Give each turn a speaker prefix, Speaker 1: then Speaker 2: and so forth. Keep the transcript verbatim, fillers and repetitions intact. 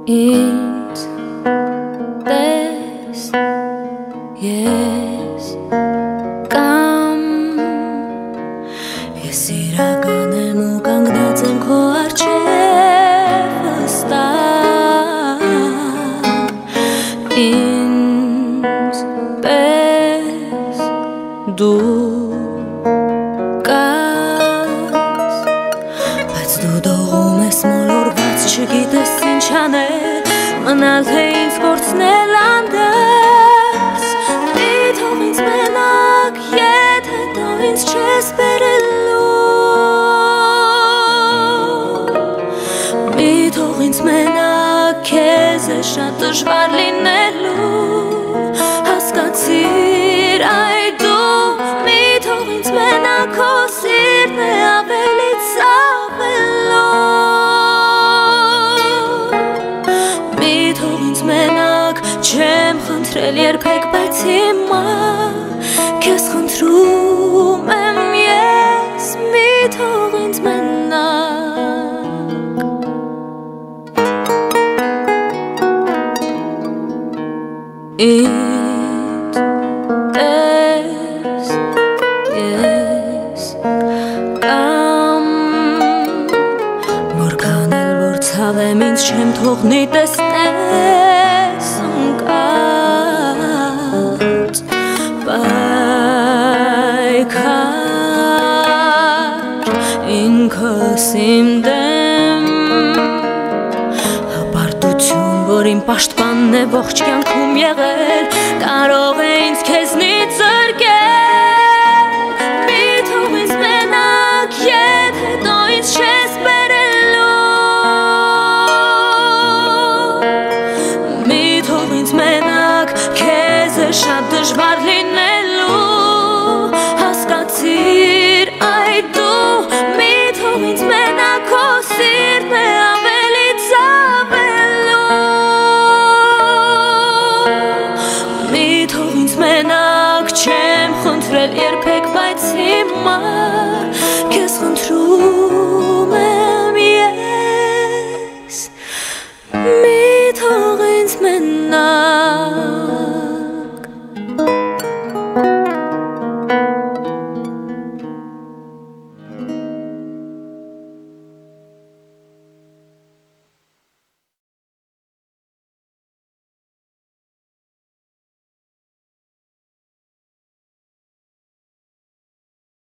Speaker 1: ինձ տես ես կամ ես իրական եմ ու կանգնած եմ քո առջև հստակ ինձ պես դու կաս բայց դու դողում ես մոլորված չգիտես ինչ անել մնալ թե ինձ կորցնել անդերս մի թող ինձ մենակ եթե դու ինձ չես բերելու մի թող ինձ մենակ քեզ է շատ դժվար լինելու հասկացիր այ դու մի թող ինձ մենակ քո սիրտն է ավելի ցավելու չեմ խնդրել երբեք, բայց հիմա քեզ խնդրում եմ ես մի թող ինձ մենակ ինձ տես ես կամ որքան էլ որ ցավեմ ինձ չեմ թողնի տեսնել ինքս իմ դեմ հպարտություն, որ իմ պաշտպանն է ողջ կյանքում եղել կարող է ինձ քեզնից